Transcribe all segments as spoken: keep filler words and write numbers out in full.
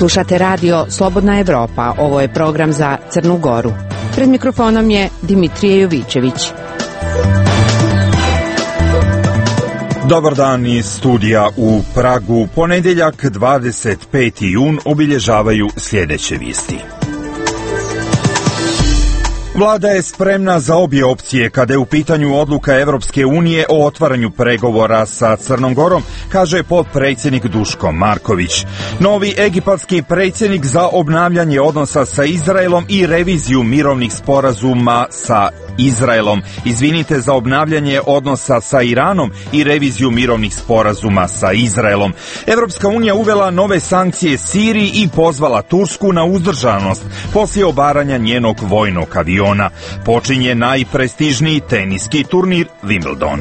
Slušate radio Slobodna Evropa, ovo je program za Crnu Goru. Pred mikrofonom je Dimitrije Jovićević. Dobar dan iz studija u Pragu. Ponedjeljak dvadeset peti jun obilježavaju sljedeće vijesti. Vlada je spremna za obje opcije kada je u pitanju odluka Evropske unije o otvaranju pregovora sa Crnom Gorom, kaže potpredsjednik Duško Marković. Novi egipatski predsjednik za obnavljanje odnosa sa Izraelom i reviziju mirovnih sporazuma sa Izraelom. Izvinite, za obnavljanje odnosa sa Iranom i reviziju mirovnih sporazuma sa Izraelom. Evropska unija uvela nove sankcije Siriji i pozvala Tursku na uzdržanost poslije obaranja njenog vojnog aviona. Počinje najprestižniji teniski turnir Wimbledon.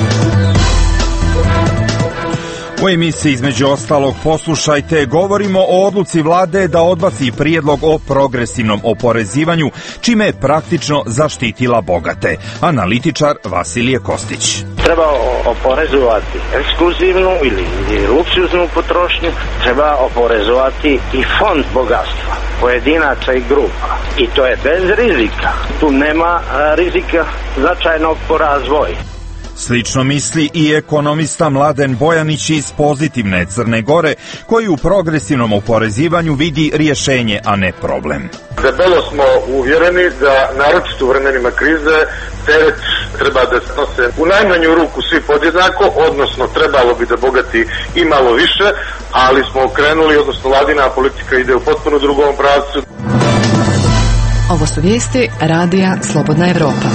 U emisiji između ostalog poslušajte, govorimo o odluci vlade da odbaci prijedlog o progresivnom oporezivanju, čime je praktično zaštitila bogate. Analitičar Vasilije Kostić. Treba oporezovati ekskluzivnu ili luksuznu potrošnju, treba oporezovati i fond bogatstva pojedinaca i grupa. I to je bez rizika. Tu nema rizika značajnog po razvoju. Slično misli i ekonomista Mladen Bojanić iz Pozitivne Crne Gore, koji u progresivnom oporezivanju vidi rješenje, a ne problem. Debelo smo uvjereni da, naročito u vremenima krize, teret treba da se nose u najmanju ruku svi podjednako, odnosno trebalo bi da bogati i malo više, ali smo okrenuli, odnosno vladina politika ide u potpuno drugom pravcu. Ovo su vijesti radija Slobodna Evropa.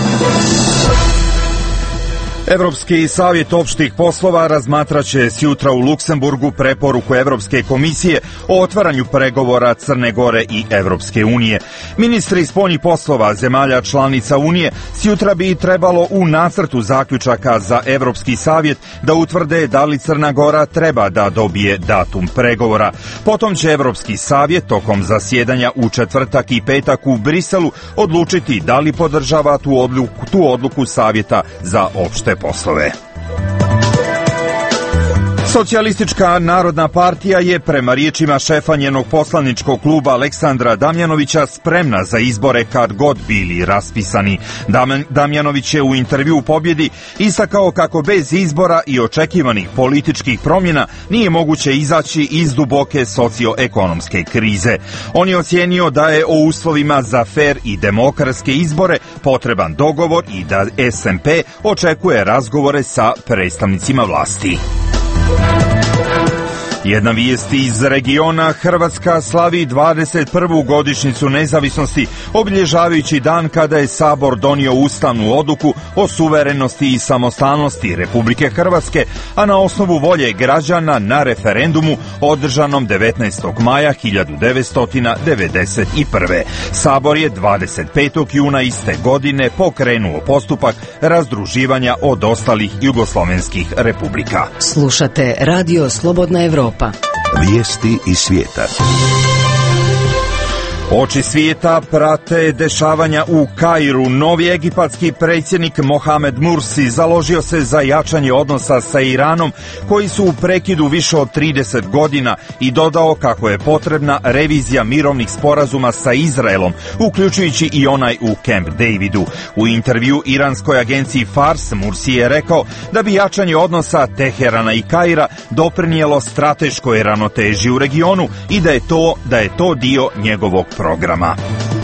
Evropski savjet opštih poslova razmatraće sjutra u Luksemburgu preporuku Evropske komisije o otvaranju pregovora Crne Gore i Evropske unije. Ministri spoljnih poslova zemalja članica Unije sjutra bi trebalo u nacrtu zaključaka za Evropski savjet da utvrde da li Crna Gora treba da dobije datum pregovora. Potom će Evropski savjet tokom zasjedanja u četvrtak i petak u Briselu odlučiti da li podržava tu odluku, tu odluku savjeta za opšte poslove. Socijalistička narodna partija je prema riječima šefa njenog poslaničkog kluba Aleksandra Damjanovića spremna za izbore kad god bili raspisani. Damjanović je u intervju u Pobjedi istakao kako bez izbora i očekivanih političkih promjena nije moguće izaći iz duboke socioekonomske krize. On je ocijenio da je o uslovima za fer i demokratske izbore potreban dogovor i da S M P očekuje razgovore sa predstavnicima vlasti. Jedna vijest iz regiona. Hrvatska slavi dvadeset prvu godišnjicu nezavisnosti, obilježavajući dan kada je Sabor donio ustavnu odluku o suverenosti i samostalnosti Republike Hrvatske, a na osnovu volje građana na referendumu održanom devetnaestog maja hiljadu devetsto devedeset prve. Sabor je dvadeset petog juna iste godine pokrenuo postupak razdruživanja od ostalih jugoslovenskih republika. Slušate radio Slobodna Evropa. Vijesti iz svijeta. Oči svijeta prate dešavanja u Kairu. Novi egipatski predsjednik Mohamed Mursi založio se za jačanje odnosa sa Iranom, koji su u prekidu više od trideset godina, i dodao kako je potrebna revizija mirovnih sporazuma sa Izraelom, uključujući i onaj u Camp Davidu. U intervju iranskoj agenciji Fars, Mursi je rekao da bi jačanje odnosa Teherana i Kaira doprinijelo strateškoj ravnoteži u regionu i da je to, da je to dio njegovog programa.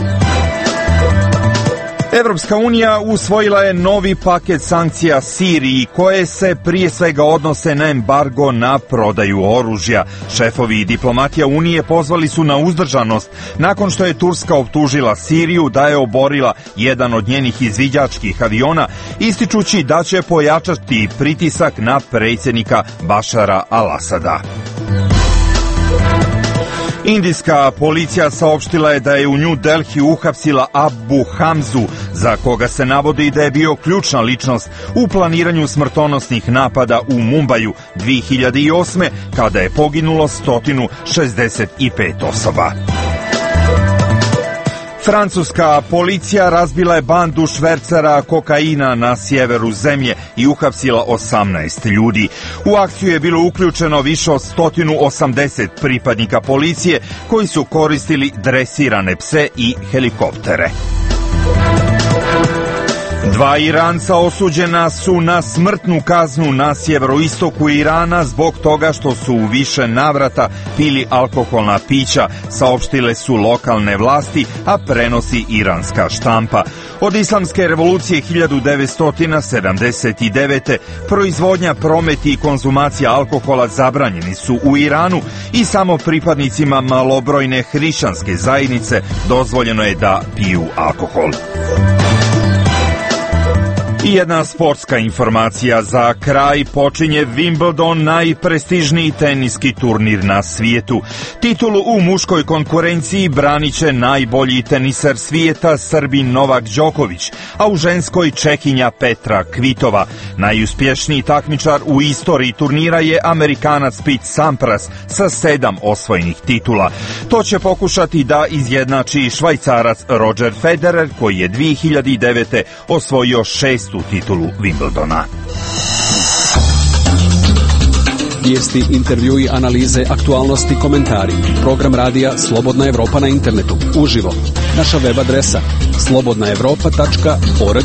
Evropska unija usvojila je novi paket sankcija Siriji, koje se prije svega odnose na embargo na prodaju oružja. Šefovi diplomatija Unije pozvali su na uzdržanost nakon što je Turska optužila Siriju da je oborila jedan od njenih izviđačkih aviona, ističući da će pojačati pritisak na predsjednika Bašara al-Asada. Indijska policija saopštila je da je u New Delhi uhapsila Abu Hamzu, za koga se navodi da je bio ključna ličnost u planiranju smrtonosnih napada u Mumbaju dvije hiljade osme. kada je poginulo sto šezdeset pet osoba. Francuska policija razbila je bandu švercera kokaina na sjeveru zemlje i uhapsila osamnaest ljudi. U akciju je bilo uključeno više od sto osamdeset pripadnika policije koji su koristili dresirane pse i helikoptere. Dva Iranca osuđena su na smrtnu kaznu na sjeveroistoku Irana zbog toga što su u više navrata pili alkoholna pića, saopštile su lokalne vlasti, a prenosi iranska štampa. Od islamske revolucije hiljadu devetsto sedamdeset devete. proizvodnja, promet i konzumacija alkohola zabranjeni su u Iranu i samo pripadnicima malobrojne hrišćanske zajednice dozvoljeno je da piju alkohol. I jedna sportska informacija za kraj. Počinje Wimbledon, najprestižniji teniski turnir na svijetu. Titulu u muškoj konkurenciji branit će najbolji teniser svijeta Srbin Novak Đoković, a u ženskoj Čehinja Petra Kvitova. Najuspješniji takmičar u istoriji turnira je Amerikanac Pete Sampras sa sedam osvojenih titula. To će pokušati da izjednači Švajcarac Roger Federer, koji je dvije hiljade devete. osvojio šestu titulu Wimbledona. Vijesti, intervjui, analize, aktualnosti, komentari. Program radija Slobodna Evropa na internetu. Uživo. Naša web adresa slobodna evropa tačka org.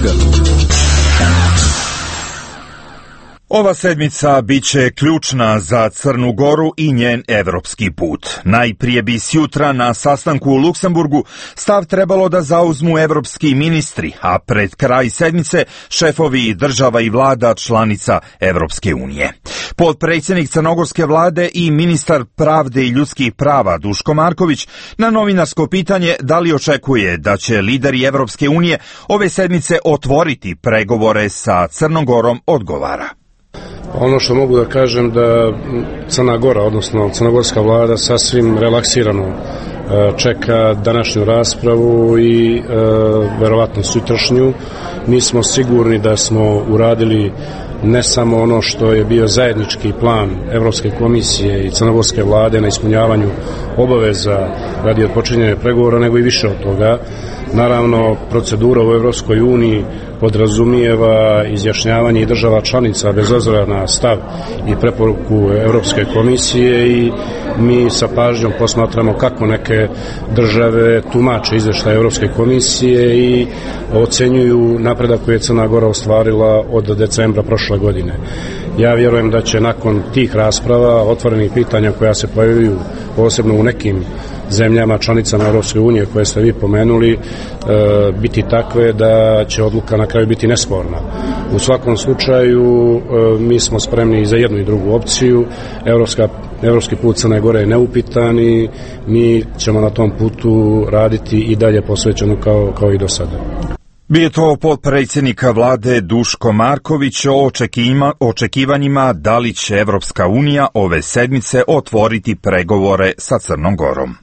Ova sedmica bit će ključna za Crnu Goru i njen evropski put. Najprije bi sjutra na sastanku u Luksemburgu stav trebalo da zauzmu evropski ministri, a pred kraj sedmice šefovi država i vlada članica Evropske unije. Potpredsjednik crnogorske vlade i ministar pravde i ljudskih prava Duško Marković na novinarsko pitanje da li očekuje da će lideri Evropske unije ove sedmice otvoriti pregovore sa Crnom Gorom odgovara. Ono što mogu da kažem da Crna Gora, odnosno crnogorska vlada, sasvim relaksirano čeka današnju raspravu i e, verovatno sutrašnju. Mi smo sigurni da smo uradili ne samo ono što je bio zajednički plan Evropske komisije i crnogorske vlade na ispunjavanju obaveza radi odpočinjanja pregovora, nego i više od toga. Naravno, procedura u Evropskoj uniji podrazumijeva izjašnjavanje i država članica bez obzira na stav i preporuku Evropske komisije i mi sa pažnjom posmatramo kako neke države tumače izvještaj Evropske komisije i ocenjuju napredak koji je Crna Gora ostvarila od decembra prošle godine. Ja vjerujem da će nakon tih rasprava, otvorenih pitanja koja se pojavljuju posebno u nekim zemljama članicama Europske unije koje ste vi pomenuli, e, biti takve da će odluka na kraju biti nesporna. U svakom slučaju e, mi smo spremni za jednu i drugu opciju. Evropska, evropski put Crne Gore je neupitan i mi ćemo na tom putu raditi i dalje posvećeno kao, kao i do sada. Bio je to potpredsjednika vlade Duško Marković o očekivanjima da li će Evropska unija ove sedmice otvoriti pregovore sa Crnom Gorom.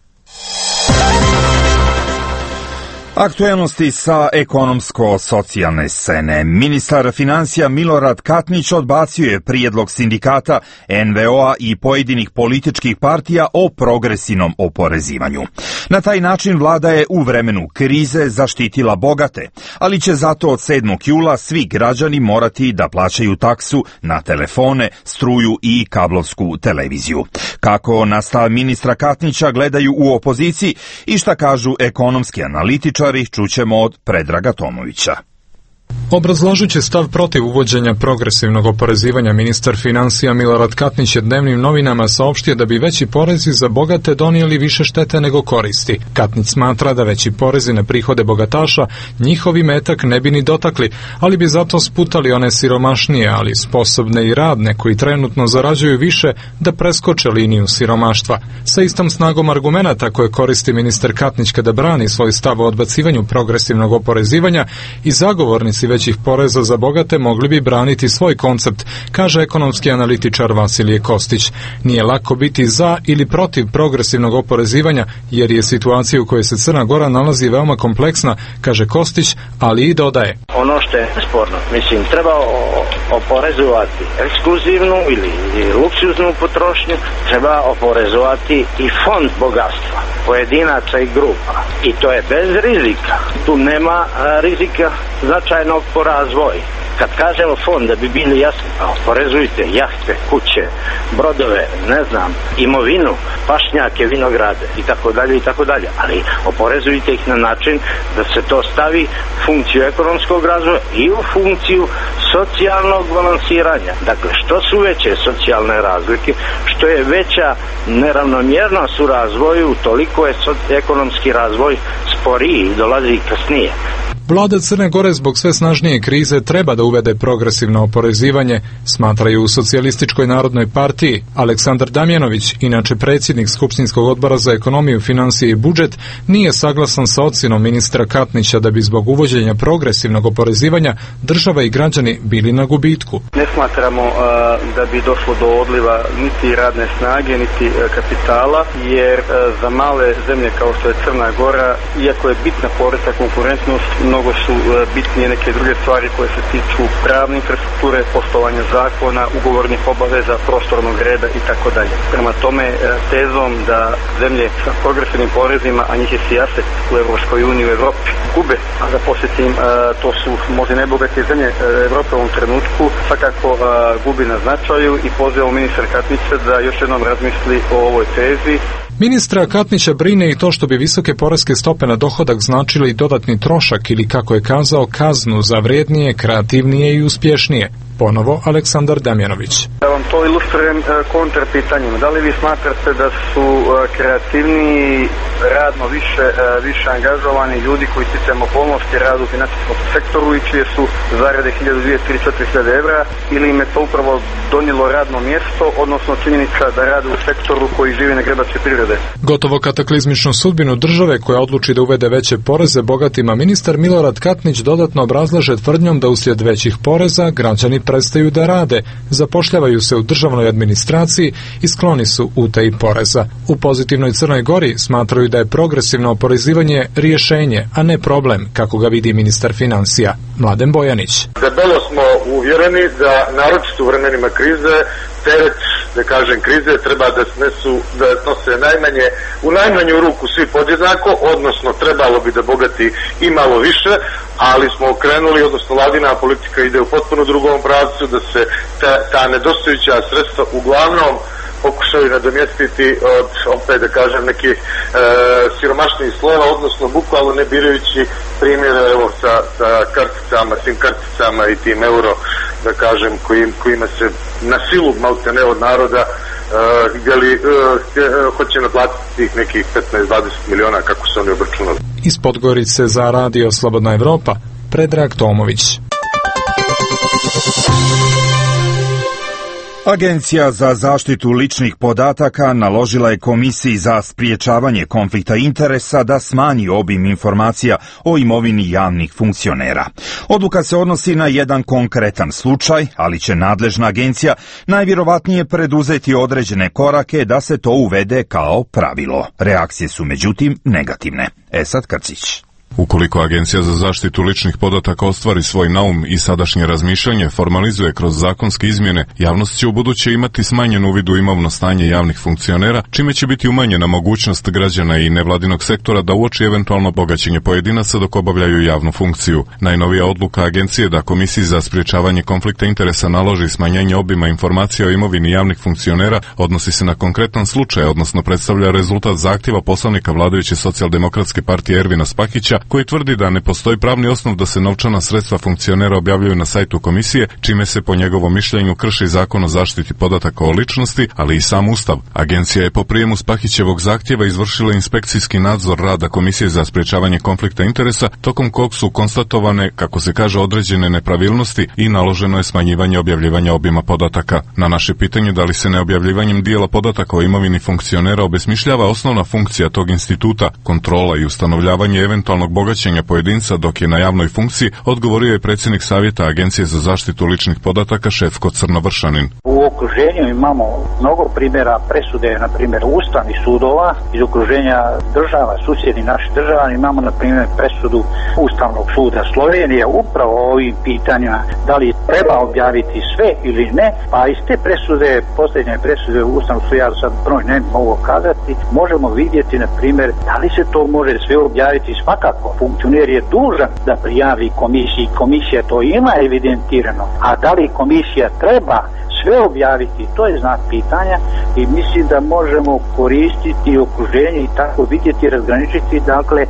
Aktuelnosti sa ekonomsko-socijalne scene. Ministar financija Milorad Katnić odbacio je prijedlog sindikata en ve o a i pojedinih političkih partija o progresivnom oporezivanju. Na taj način vlada je u vremenu krize zaštitila bogate, ali će zato od sedmog jula svi građani morati da plaćaju taksu na telefone, struju i kablovsku televiziju. Kako na stav ministra Katnića gledaju u opoziciji i šta kažu ekonomski analitičari, čućemo od Predraga Tomovića. Obrazlažući stav protiv uvođenja progresivnog oporezivanja, ministar financija Milorad Katnić je dnevnim novinama saopštio da bi veći porezi za bogate donijeli više štete nego koristi. Katnić smatra da veći porezi na prihode bogataša njihovi metak ne bi ni dotakli, ali bi zato sputali one siromašnije, ali sposobne i radne koji trenutno zarađuju više da preskoče liniju siromaštva. Sa istom snagom argumenata koje koristi ministar Katnić kada brani svoj stav o odbacivanju progresivnog oporezivanja i zagovornici već većih poreza za bogate mogli bi braniti svoj koncept, kaže ekonomski analitičar Vasilije Kostić. Nije lako biti za ili protiv progresivnog oporezivanja, jer je situacija u kojoj se Crna Gora nalazi veoma kompleksna, kaže Kostić, ali i dodaje. Ono što je sporno, mislim, treba oporezovati ekskluzivnu ili luksuznu potrošnju, treba oporezovati i fond bogatstva pojedinaca i grupa. I to je bez rizika. Tu nema rizika značajnog po razvoju. Kad kažemo fond, da bi bili jasni, oporezujte jahte, kuće, brodove, ne znam, imovinu, pašnjake, vinograde i tako dalje i tako dalje. Ali oporezujte ih na način da se to stavi u funkciju ekonomskog razvoja i u funkciju socijalnog balansiranja. Dakle, što su veće socijalne razlike, što je veća neravnomjernost u razvoju, toliko je ekonomski razvoj sporiji i dolazi kasnije. Vlada Crne Gore zbog sve snažnije krize treba da uvede progresivno oporezivanje, smatraju u Socijalističkoj narodnoj partiji. Aleksandar Damjanović, inače predsjednik Skupštinskog odbora za ekonomiju, financije i budžet, nije saglasan sa ocjenom ministra Katnića da bi zbog uvođenja progresivnog oporezivanja država i građani bili na gubitku. Ne smatramo uh, da bi došlo do odliva niti radne snage, niti uh, kapitala, jer uh, za male zemlje kao što je Crna Gora, iako je bitna porezna konkurentnost, mnogo su bitnije neke druge stvari koje se tiču pravne infrastrukture, poštovanja zakona, ugovornih obaveza, prostornog reda i tako dalje. Prema tome, tezom da zemlje sa progresivnim porezima, a njih je sijaset u Evropskoj uniji, u Evropi, gube, a da posjetim, to su možda najbogatije zemlje Evrope u ovom trenutku, svakako gubi na značaju i pozivamo ministra Katnića da još jednom razmisli o ovoj tezi. Ministra Katnića brine i to što bi visoke poreske stope na dohodak značile i dodatni trošak ili, kako je kazao, kaznu za vrijednije, kreativnije i uspješnije. Ponovo Aleksandar Damjanović. Da vam to ilustrujem kontra pitanjima. Da li vi smatrate da su kreativniji, radno više, više angažovani ljudi koji sticajem okolnosti radu u financijskom sektoru i čije su zarade hiljadu, dvije, tri, četiri hiljade evra, ili im je to upravo donijelo radno mjesto, odnosno činjenica da rade u sektoru koji živi na grebačke prirode? Gotovo kataklizmičnu sudbinu države koja odluči da uvede veće poreze bogatima, ministar Milorad Katnić dodatno obrazlaže tvrdnjom da uslijed većih poreza građani prestaju da rade, zapošljavaju se u državnoj administraciji i skloni su utaji poreza. U pozitivnoj Crnoj Gori smatraju da je progresivno oporezivanje rješenje, a ne problem, kako ga vidi ministar financija Mladen Bojanić. Debelo smo uvjereni da naročito u vremenima krize teret, da kažem, krize treba da snesu, da nose najmanje, u najmanju ruku svi podjednako, odnosno trebalo bi da bogati i malo više, ali smo okrenuli, odnosno vladina politika ide u potpuno drugom pravcu, da se ta, ta nedostajuća sredstva uglavnom pokušaju nadomjestiti od, opet da kažem, nekih e, siromašnih slojeva, odnosno bukvalno ne birajući primjere, evo, sa, sa karticama, svim karticama i tim euro, da kažem, kojim, kojima se na silu malte ne od naroda uh, gdje li uh, hoće naplatiti tih nekih petnaest do dvadeset miliona kako su oni obračunali. Iz Podgorice za Radio Slobodna Evropa, Predrag Tomović. Agencija za zaštitu ličnih podataka naložila je Komisiji za spriječavanje konflikta interesa da smanji obim informacija o imovini javnih funkcionera. Odluka se odnosi na jedan konkretan slučaj, ali će nadležna agencija najvjerovatnije preduzeti određene korake da se to uvede kao pravilo. Reakcije su međutim negativne. Esad Krcić. Ukoliko Agencija za zaštitu ličnih podataka ostvari svoj naum i sadašnje razmišljanje formalizuje kroz zakonske izmjene, javnost će ubuduće imati smanjen uvid u imovno stanje javnih funkcionera, čime će biti umanjena mogućnost građana i nevladinog sektora da uoči eventualno bogaćenje pojedinaca dok obavljaju javnu funkciju. Najnovija odluka Agencije da Komisiji za spriječavanje konflikta interesa naloži smanjenje obima informacija o imovini javnih funkcionera odnosi se na konkretan slučaj, odnosno predstavlja rezultat zahtjeva poslanika vladajuće Socijaldemokratske partije Ervina Spahića, koji tvrdi da ne postoji pravni osnov da se novčana sredstva funkcionera objavljuju na sajtu komisije, čime se po njegovom mišljenju krši Zakon o zaštiti podataka o ličnosti, ali i sam Ustav. Agencija je po prijemu Spahićevog zahtjeva izvršila inspekcijski nadzor rada Komisije za sprječavanje konflikta interesa, tokom kog su konstatovane, kako se kaže, određene nepravilnosti i naloženo je smanjivanje objavljivanja obima podataka. Na naše pitanje da li se neobjavljivanjem dijela podataka o imovini funkcionera obesmišljava osnovna funkcija tog instituta, kontrola i ustanovljavanje eventualnog bogaćenja pojedinca dok je na javnoj funkciji, odgovorio je predsjednik Savjeta Agencije za zaštitu ličnih podataka Šefko Crnovršanin. U okruženju imamo mnogo primjera presude, na primjer ustavnih sudova iz okruženja država, susjednih naših država. Imamo na primjer presudu Ustavnog suda Slovenije upravo o ovim pitanjima da li treba objaviti sve ili ne, pa iz te presude, posljednje presude Ustavnog suda, ja sad broj ne mogu kazati, možemo vidjeti na primjer da li se to može sve objaviti. Svakako funkcioner je dužan da prijavi komisiji, komisija to ima evidentirano, a da li komisija treba sve objaviti, to je znak pitanja i mislim da možemo koristiti okruženje i tako vidjeti, razgraničiti, dakle, e,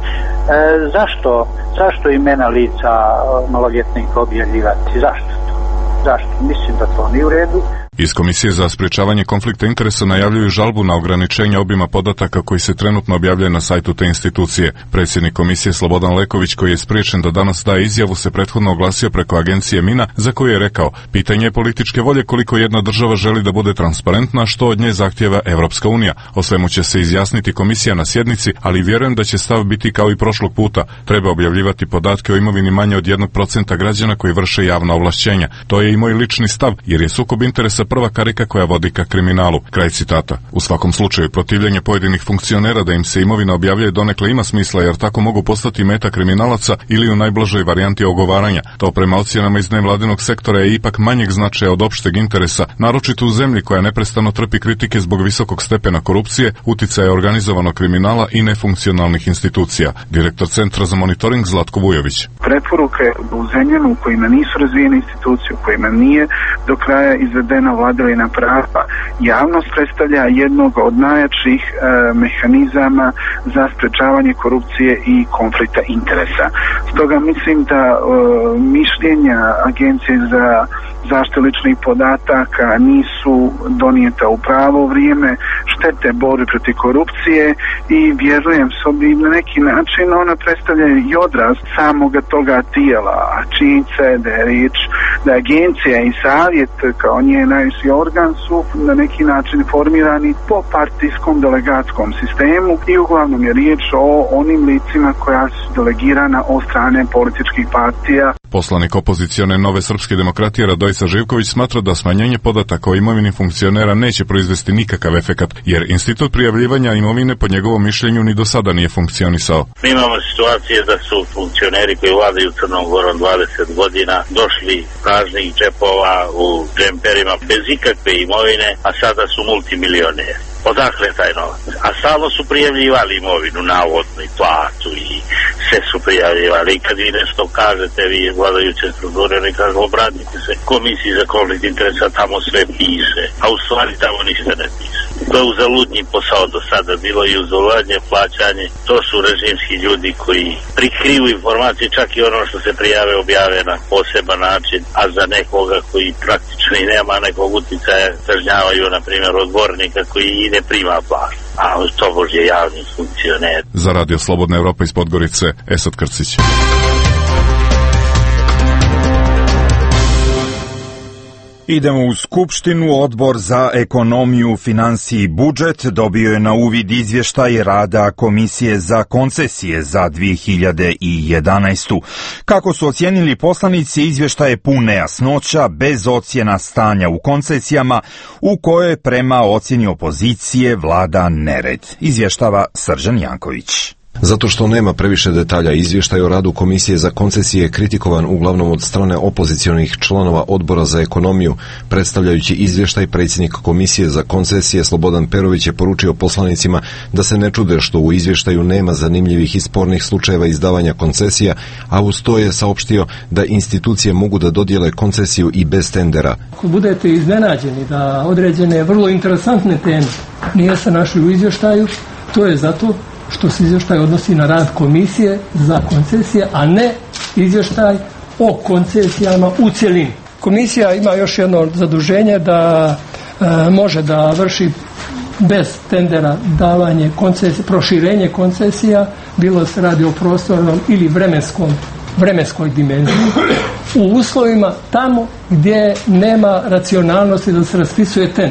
zašto, zašto imena lica maloljetnika objavljivati, zašto to? Zašto? Mislim da to nije u redu. Iz Komisije za sprječavanje konflikta interesa najavljuju žalbu na ograničenje obima podataka koji se trenutno objavljaju na sajtu te institucije. Predsjednik Komisije Slobodan Leković, koji je spriječen da danas daje izjavu, se prethodno oglasio preko agencije Mina, za koju je rekao: pitanje je političke volje koliko jedna država želi da bude transparentna, što od nje zahtijeva Evropska unija. O svemu će se izjasniti komisija na sjednici, ali vjerujem da će stav biti kao i prošlog puta. Treba objavljivati podatke o imovini manje od jednog procenta građana koji vrše javna ovlašćenja. To je i moj lični stav, jer je sukob interesa prva karika koja vodi ka kriminalu. Kraj citata. U svakom slučaju, protivljenje pojedinih funkcionera da im se imovina objavljuje donekle ima smisla, jer tako mogu postati meta kriminalaca ili u najblažoj varijanti ogovaranja. To prema ocjenama iz nevladinog sektora je ipak manjeg značaja od opšteg interesa, naročito u zemlji koja neprestano trpi kritike zbog visokog stepena korupcije, uticaja organizovanog kriminala i nefunkcionalnih institucija. Direktor Centra za monitoring Zlatko Vujović. Preporuke u zemljama u kojima nisu razvijene institucije, u kojima nije do kraja izvedena vladavina prava, javnost predstavlja jednog od najjačih e, mehanizama za sprečavanje korupcije i konflikta interesa. Stoga mislim da e, mišljenja Agencije za zaštitu ličnih podataka nisu donijeta u pravo vrijeme, štete borbe protiv korupcije i vjerujem s obzirom na neki način ona predstavlja i odraz samoga toga tijela, a činjenica je da je riječ da Agencija i Savjet kao nje najviši organ su na neki način formirani po partijskom delegatskom sistemu i uglavnom je riječ o onim licima koja su delegirana od strane političkih partija. Poslanik opozicione Nove srpske demokratije Radojica Živković smatra da smanjenje podataka o imovini funkcionera neće proizvesti nikakav efekat, jer institut prijavljivanja imovine po njegovom mišljenju ni do sada nije funkcionisao. Mi imamo situacije da su funkcioneri koji vladaju Crnom Gorom dvadeset godina došli pražnih džepova u džemperima bez ikakve imovine, a sada su multimilioneri. Odakle taj novac? A stalno su prijavljivali imovinu, navodno i platu i sve su prijavljivali. I kad vi nešto kažete, vi vladajuće strukture, ne kažu obratite se komisiji za konflikt interesa, tamo sve piše, a u stvari tamo ništa ne piše. To je uzaludnji posao do sada bilo i uzaludnje plaćanje. To su režimski ljudi koji prikriju informacije, čak i ono što se prijave objave na poseban način, a za nekoga koji praktično i nema nekog uticaja kažnjavaju, na primjer, odbornika koji i ne prima plaću, a to bože javni funkcioner. Za Radio Slobodna Evropa iz Podgorice, Esad Krcić. Idemo u Skupštinu. Odbor za ekonomiju, financije i budžet dobio je na uvid izvještaj rada Komisije za koncesije za dvije hiljade jedanaestu. Kako su ocijenili poslanici, izvještaj je pun nejasnoća, bez ocjena stanja u koncesijama, u kojoj prema ocjeni opozicije vlada nered. Izvještava Srđan Janković. Zato što nema previše detalja, izvještaj o radu Komisije za koncesije je kritikovan uglavnom od strane opozicionih članova Odbora za ekonomiju. Predstavljajući izvještaj, predsjednik Komisije za koncesije Slobodan Perović je poručio poslanicima da se ne čude što u izvještaju nema zanimljivih i spornih slučajeva izdavanja koncesija, a uz to je saopštio da institucije mogu da dodijele koncesiju i bez tendera. Ako budete iznenađeni da određene vrlo interesantne teme nije se našli u izvještaju, to je zato što se izvještaj odnosi na rad Komisije za koncesije, a ne izvještaj o koncesijama u cjelini. Komisija ima još jedno zaduženje da e, može da vrši bez tendera davanje koncesije, proširenje koncesija, bilo se radi o prostornom ili vremenskom, vremenskoj dimenziji, u uslovima tamo gdje nema racionalnosti da se raspisuje tender.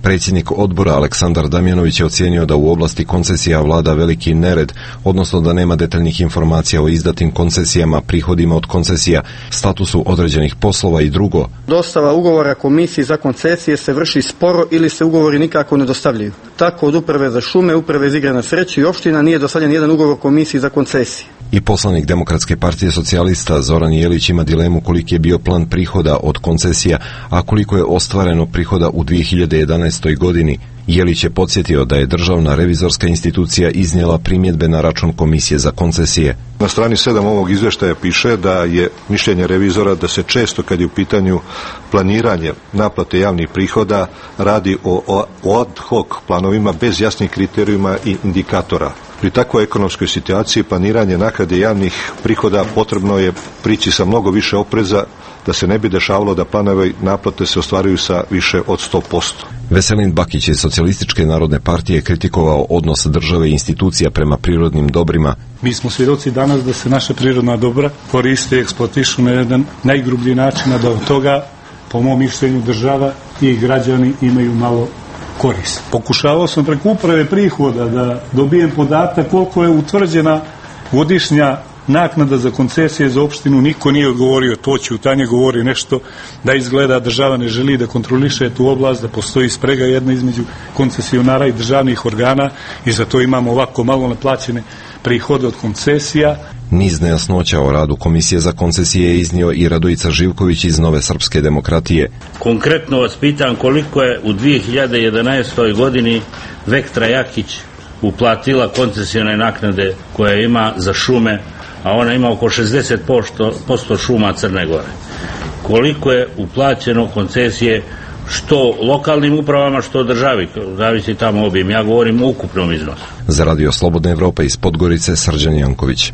Predsjednik odbora Aleksandar Damjanović je ocijenio da u oblasti koncesija vlada veliki nered, odnosno da nema detaljnih informacija o izdatim koncesijama, prihodima od koncesija, statusu određenih poslova i drugo. Dostava ugovora komisiji za koncesije se vrši sporo ili se ugovori nikako ne dostavljaju. Tako od uprave za šume, uprave za igre na sreću i opština nije dostavljen jedan ugovor komisiji za koncesije. I poslanik Demokratske partije socijalista Zoran Jelić ima dilemu koliki je bio plan prihoda od koncesija, a koliko je ostvareno prihoda u dvije hiljade jedanaestoj godini. Jelić je podsjetio da je državna revizorska institucija iznijela primjedbe na račun komisije za koncesije. Na strani sedam ovog izvještaja piše da je mišljenje revizora da se često kad je u pitanju planiranje naplate javnih prihoda radi o, o ad hoc planovima bez jasnih kriterijuma i indikatora. Pri takvoj ekonomskoj situaciji planiranje naknade javnih prihoda potrebno je prići sa mnogo više opreza da se ne bi dešavalo da planovi naplate se ostvaruju sa više od sto posto. Veselin Bakić iz Socijalističke narodne partije kritikovao odnos države i institucija prema prirodnim dobrima. Mi smo svjedoci danas da se naša prirodna dobra koriste i eksploatišu na jedan najgrublji način, a da od toga, po mom mišljenju, država i građani imaju malo korist. Pokušavao sam preko uprave prihoda da dobijem podatak koliko je utvrđena godišnja naknada za koncesije za opštinu. Niko nije odgovorio, to će u tanje govori nešto da izgleda država ne želi da kontroliše tu oblast, da postoji sprega jedna između koncesionara i državnih organa i zato imamo ovako malo naplaćene prihode od koncesija. Niz nejasnoća o radu Komisije za koncesije je iznio i Radojica Živković iz Nove srpske demokratije. Konkretno vas pitam koliko je u dvije hiljade jedanaestoj godini Vektra Jakić uplatila koncesione naknade koje ima za šume, a ona ima oko šezdeset posto šuma Crne Gore. Koliko je uplaćeno koncesije što lokalnim upravama, što državi, zavisi tamo obim. Ja govorim o ukupnom iznosu. Za Radio Slobodna Evropa iz Podgorice, Srđan Janković.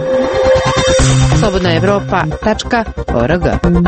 slobodna evropa tačka org.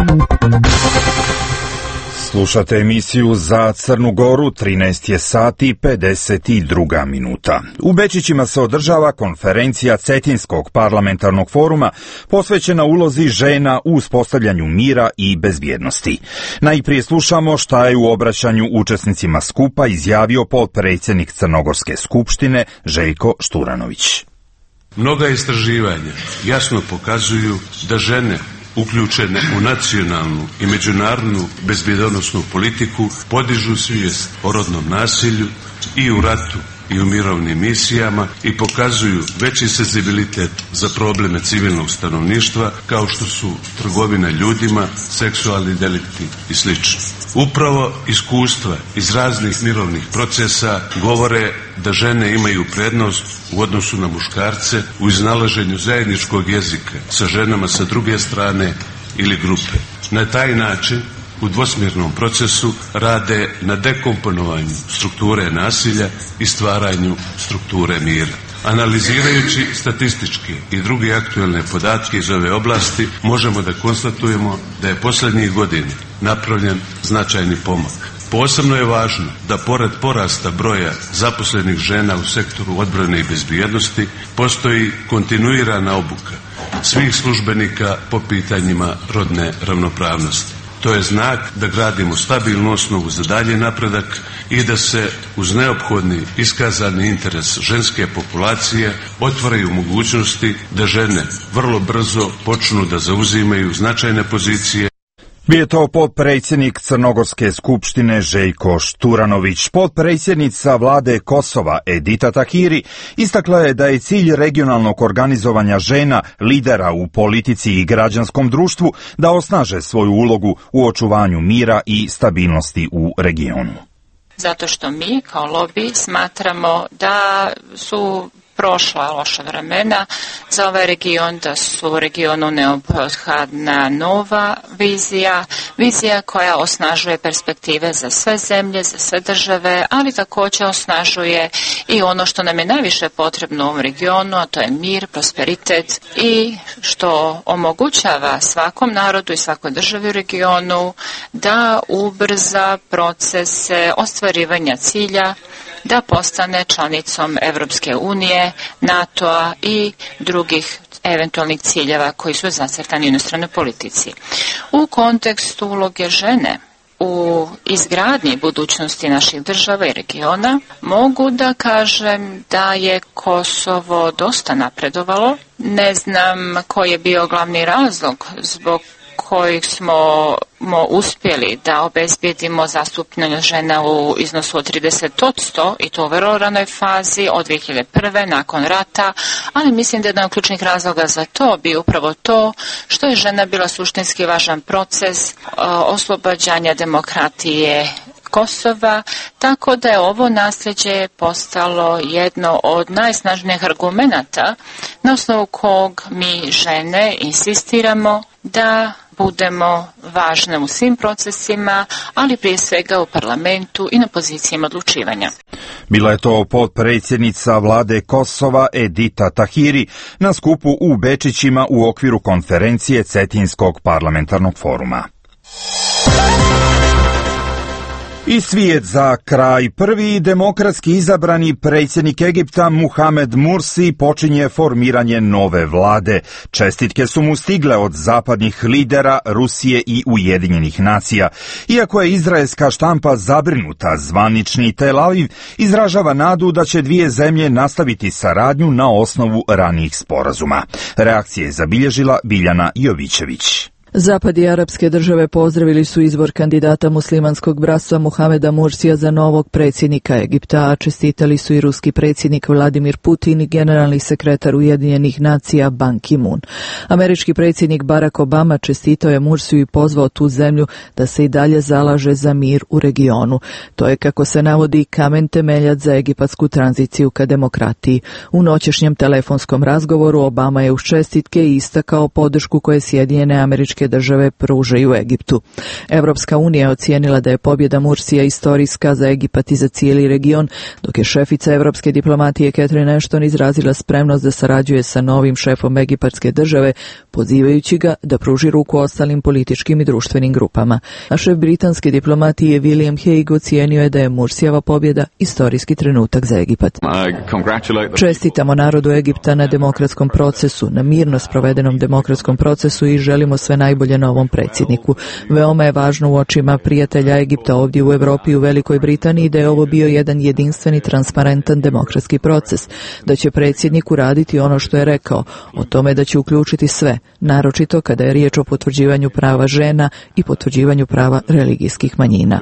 Slušate emisiju za Crnu Goru, trinaest je sati pedeset dva minuta. U Bečićima se održava konferencija Cetinskog parlamentarnog foruma posvećena ulozi žena u uspostavljanju mira i bezbjednosti. Najprije slušamo šta je u obraćanju učesnicima skupa izjavio potpredsjednik Crnogorske skupštine Željko Šturanović. Mnoga istraživanja jasno pokazuju da žene uključene u nacionalnu i međunarodnu bezbjednosnu politiku podižu svijest o rodnom nasilju i u ratu i u mirovnim misijama i pokazuju veći senzibilitet za probleme civilnog stanovništva kao što su trgovina ljudima, seksualni delikti i sl. Upravo iskustva iz raznih mirovnih procesa govore da žene imaju prednost u odnosu na muškarce u iznalaženju zajedničkog jezika sa ženama sa druge strane ili grupe. Na taj način u dvosmjernom procesu rade na dekomponovanju strukture nasilja i stvaranju strukture mira. Analizirajući statističke i druge aktualne podatke iz ove oblasti, možemo da konstatujemo da je posljednjih godina napravljen značajni pomak. Posebno je važno da pored porasta broja zaposlenih žena u sektoru odbrane i bezbjednosti postoji kontinuirana obuka svih službenika po pitanjima rodne ravnopravnosti. To je znak da gradimo stabilnu osnovu za dalje napredak i da se uz neophodni iskazani interes ženske populacije otvaraju mogućnosti da žene vrlo brzo počnu da zauzimaju značajne pozicije. Bio je to potpredsjednik Crnogorske skupštine Željko Šturanović. Potpredsjednica vlade Kosova Edita Tahiri istakla je da je cilj regionalnog organizovanja žena, lidera u politici i građanskom društvu, da osnaže svoju ulogu u očuvanju mira i stabilnosti u regionu. Zato što mi kao lobi smatramo da su prošla loša vremena za ovaj region, da su regionu neophodna nova vizija, vizija koja osnažuje perspektive za sve zemlje, za sve države, ali također osnažuje i ono što nam je najviše potrebno u ovom regionu, a to je mir, prosperitet i što omogućava svakom narodu i svakoj državi u regionu da ubrza procese ostvarivanja cilja da postane članicom Evropske unije, NATO-a i drugih eventualnih ciljeva koji su zacrtani u inostranoj politici. U kontekstu uloge žene u izgradnji budućnosti naših država i regiona, mogu da kažem da je Kosovo dosta napredovalo. Ne znam koji je bio glavni razlog zbog kojih smo mo uspjeli da obezbijedimo zastupljenost žena u iznosu od trideset posto i to u vrlo ranoj fazi od dvije hiljade prve. nakon rata, ali mislim da jedan od ključnih razloga za to bi upravo to što je žena bila suštinski važan proces oslobađanja demokratije Kosova, tako da je ovo nasljeđe postalo jedno od najsnažnijih argumenata na osnovu kog mi žene insistiramo da budemo važne u svim procesima, ali prije svega u parlamentu i na pozicijama odlučivanja. Bila je to potpredsjednica vlade Kosova Edita Tahiri na skupu u Bečićima u okviru konferencije Cetinskog parlamentarnog foruma. I svijet za kraj. Prvi demokratski izabrani predsjednik Egipta Muhamed Mursi počinje formiranje nove vlade. Čestitke su mu stigle od zapadnih lidera, Rusije i Ujedinjenih nacija. Iako je izraelska štampa zabrinuta, zvanični Tel Aviv izražava nadu da će dvije zemlje nastaviti saradnju na osnovu ranijih sporazuma. Reakcije je zabilježila Biljana Jovićević. Zapad i arapske države pozdravili su izbor kandidata muslimanskog bratstva Muhameda Mursija za novog predsjednika Egipta, a čestitali su i ruski predsjednik Vladimir Putin i generalni sekretar Ujedinjenih nacija Ban Ki-moon. Američki predsjednik Barack Obama čestitao je Mursiju i pozvao tu zemlju da se i dalje zalaže za mir u regionu. To je, kako se navodi, kamen temeljac za egipatsku tranziciju ka demokratiji. U noćešnjem telefonskom razgovoru Obama je uz čestitke istakao podršku koje Sjedinjene Američke države pružaju Egiptu. Evropska unija je ocijenila da je pobjeda Mursija istorijska za Egipat i za cijeli region, dok je šefica evropske diplomatije Catherine Ashton izrazila spremnost da sarađuje sa novim šefom egipatske države, pozivajući ga da pruži ruku ostalim političkim i društvenim grupama. A šef britanske diplomatije William Hague ocijenio je da je Mursijeva pobjeda istorijski trenutak za Egipat. Čestitamo narodu Egipta na demokratskom procesu, na mirno sprovedenom demokratskom procesu i želimo sve najbolje novom predsjedniku. Veoma je važno u očima prijatelja Egipta ovdje u Europi i u Velikoj Britaniji da je ovo bio jedan jedinstveni, transparentan demokratski proces, da će predsjednik uraditi ono što je rekao, o tome da će uključiti sve, naročito kada je riječ o potvrđivanju prava žena i potvrđivanju prava religijskih manjina.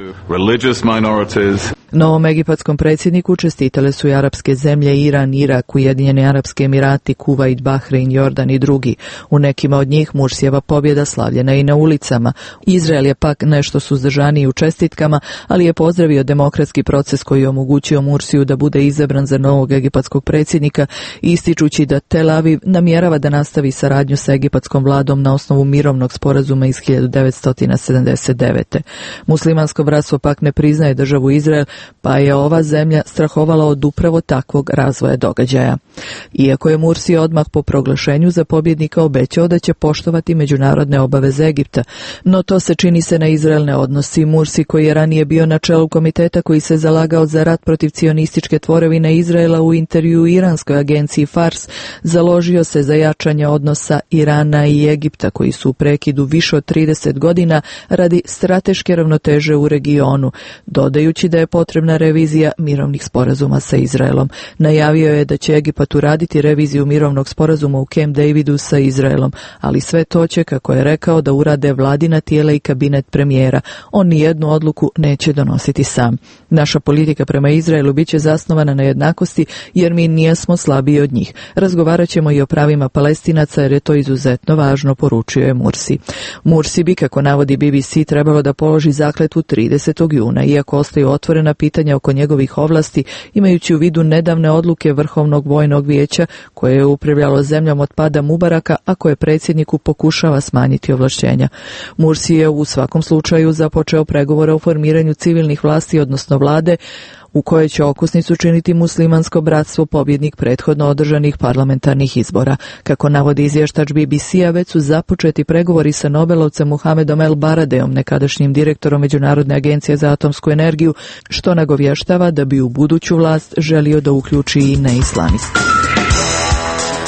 Novom egipatskom predsjedniku čestitale su i arapske zemlje Iran, Irak, Ujedinjeni Arapski Emirati, Kuvajt, Bahrein, Jordan i drugi. U nekima od njih Mursijeva pobjeda slavljena i na ulicama. Izrael je pak nešto suzdržaniji u čestitkama, ali je pozdravio demokratski proces koji je omogućio Mursiju da bude izabran za novog egipatskog predsjednika, ističući da Tel Aviv namjerava da nastavi saradnju sa egipatskom vladom na osnovu mirovnog sporazuma iz hiljadu devetsto sedamdeset devete. Muslimansko bratstvo pak ne priznaje državu Izrael, pa je ova zemlja strahovala od upravo takvog razvoja događaja. Iako je Mursi odmah po proglašenju za pobjednika obećao da će poštovati međunarodne obaveze Egipta, no to se čini se na Izrael ne odnosi. Mursi, koji je ranije bio na čelu komiteta koji se zalagao za rat protiv cionističke tvorevine Izraela, u intervju iranskoj agenciji Fars založio se za jačanje odnosa Irana i Egipta, koji su u prekidu više od trideset godina radi strateške ravnoteže u regionu, dodajući da je potrebna revizija mirovnih sporazuma sa Izraelom. Najavio je da će Egipat uraditi reviziju mirovnog sporazuma u Camp Davidu sa Izraelom, ali sve to će, kako je rekao, da urade vladina tijela i kabinet premijera. On nijednu odluku neće donositi sam. Naša politika prema Izraelu bit će zasnovana na jednakosti, jer mi nijesmo slabiji od njih. Razgovarat ćemo i o pravima Palestinaca, jer je to izuzetno važno, poručio je Mursi. Mursi bi, kako navodi B B C, trebalo da položi zakletvu tridesetog juna, iako ostaju otvorena pitanja oko njegovih ovlasti, imajući u vidu nedavne odluke Vrhovnog vojnog vijeća koje je upravljalo zemljom od pada Mubaraka, a koje predsjedniku pokušava smanjiti ovlašćenja. Mursi je u svakom slučaju započeo pregovore o formiranju civilnih vlasti, odnosno vlade, u kojoj će okosnicu činiti muslimansko bratstvo, pobjednik prethodno održanih parlamentarnih izbora. Kako navodi izvještač B B C-a, već su započeti pregovori sa Nobelovcem Muhamedom El Baradeom, nekadašnjim direktorom Međunarodne agencije za atomsku energiju, što nagovještava da bi u buduću vlast želio da uključi i neislamiste.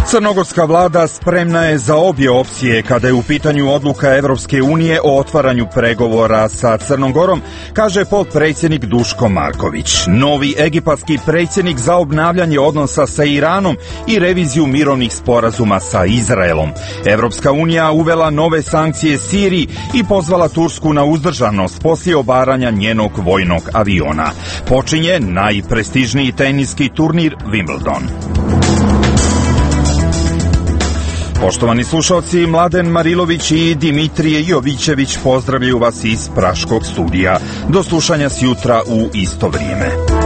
Crnogorska vlada spremna je za obje opcije kada je u pitanju odluka Evropske unije o otvaranju pregovora sa Crnom Gorom, kaže potpredsjednik Duško Marković. Novi egipatski predsjednik za obnavljanje odnosa sa Iranom i reviziju mirovnih sporazuma sa Izraelom. Evropska unija uvela nove sankcije Siriji i pozvala Tursku na uzdržanost poslije obaranja njenog vojnog aviona. Počinje najprestižniji teniski turnir Wimbledon. Poštovani slušalci, Mladen Marilović i Dimitrije Jovićević pozdravljaju vas iz Praškog studija. Do slušanja sjutra u isto vrijeme.